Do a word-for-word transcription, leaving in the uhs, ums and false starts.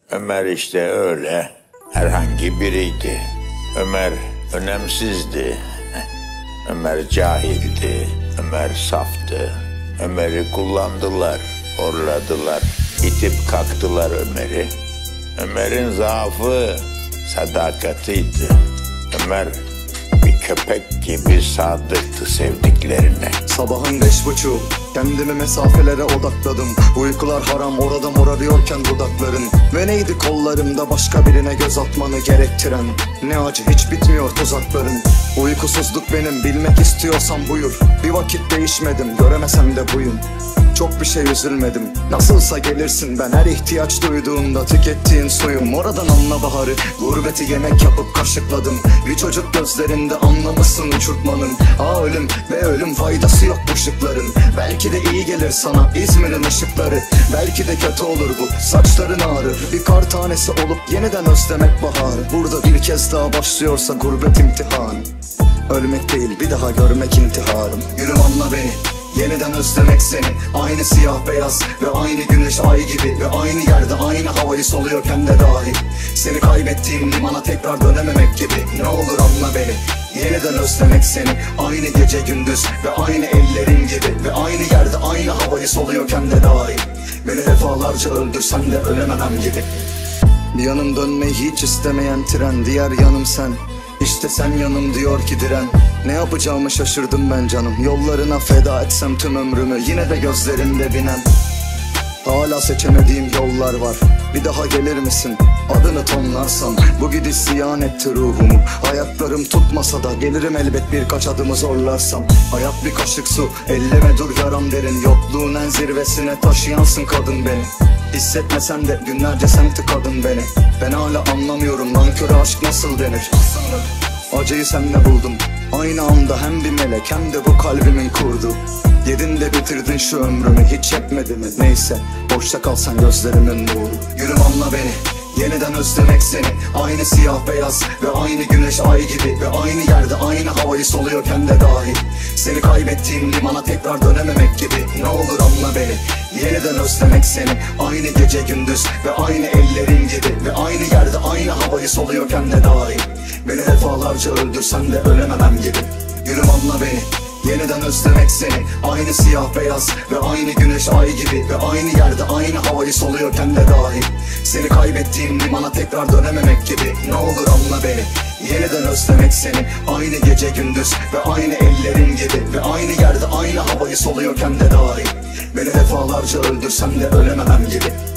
Ömer işte öyle herhangi biriydi. Ömer önemsizdi. Ömer cahildi. Ömer saftı. Ömer'i kullandılar, horladılar. İtip kalktılar Ömer'i. Ömer'in zaafı sadakatiydi. Ömer bir köpek gibi sadıktı sevdiklerine. Sabahın beş buçuğu, kendimi mesafelere odakladım. Uykular haram, orada morarıyorken dudakların. Ve neydi kollarımda başka birine göz atmanı gerektiren? Ne acı, hiç bitmiyor tuzakların. Uykusuzluk benim, bilmek istiyorsan buyur. Bir vakit değişmedim, göremesem de buyum. Çok bir şey üzülmedim, nasılsa gelirsin. Ben her ihtiyaç duyduğumda tükettiğin suyum. Oradan anla baharı, gurbeti yemek yapıp kaşıkladım. Bir çocuk gözlerinde anlamışsın uçurtmanın. Aa ölüm ve ölüm, faydası yok bu ışıkların. Belki de iyi gelir sana İzmir'in ışıkları. Belki de kötü olur bu saçların ağrır. Bir kar tanesi olup yeniden özlemek baharı. Burada bir kez daha başlıyorsa gurbet imtihanı. Ölmek değil, bir daha görmek intiharım. Yürü anla beni, yeniden özlemek seni. Aynı siyah beyaz ve aynı güneş ay gibi. Ve aynı yerde aynı havayı soluyorken de dahi. Seni kaybettiğim limana tekrar dönememek gibi. Ne olur anla beni, yeniden özlemek seni. Aynı gece gündüz ve aynı ellerin gibi. Ve aynı yerde aynı havayı soluyorken de dahi. Beni defalarca öldürsen de ölememem gibi. Bir yanım dönmeyi hiç istemeyen tren, diğer yanım sen. İşte sen yanım diyor ki diren. Ne yapacağımı şaşırdım ben canım. Yollarına feda etsem tüm ömrümü, yine de gözlerimde binen. Hala seçemediğim yollar var. Bir daha gelir misin? Adını tonlarsam. Bu gidiş ziyan etti ruhumu. Ayaklarım tutmasa da gelirim elbet birkaç adımı zorlarsam. Hayat bir kaşık su, elleme dur yaram derin. Yokluğun en zirvesine taşıyansın kadın beni. Hissetmesen de günlerce sen tıkadın beni. Ben hala anlamıyorum nanköre aşk nasıl denir. Acıyı sende buldum, aynı anda hem bir melek hem de bu kalbimin kurdu. Yedin de bitirdin şu ömrümü, hiç yetmedi mi? Neyse, boşta kalsan gözlerimin nuru. Yürü anla beni, yeniden özlemek seni. Aynı siyah beyaz ve aynı güneş ay gibi. Ve aynı yerde aynı havayı soluyorken de dahi. Seni kaybettiğim limana tekrar dönememek gibi. Ne olur anla beni, yeniden özlemek seni. Aynı gece gündüz ve aynı ellerin gibi. Ve aynı yerde aynı havayı soluyorken de dahi. Beni defalarca öldürsen de ölememem gibi. Yürü anla beni, yeniden özlemek seni. Aynı siyah beyaz ve aynı güneş ay gibi. Ve aynı yerde aynı havayı soluyorken de dahi. Seni kaybettiğim limana tekrar dönememek gibi. Ne olur anla beni, yeniden özlemek seni. Aynı gece gündüz ve aynı ellerin gibi. Ve aynı yerde aynı havayı soluyorken de dahi. Beni defalarca öldürsem de ölememem gibi.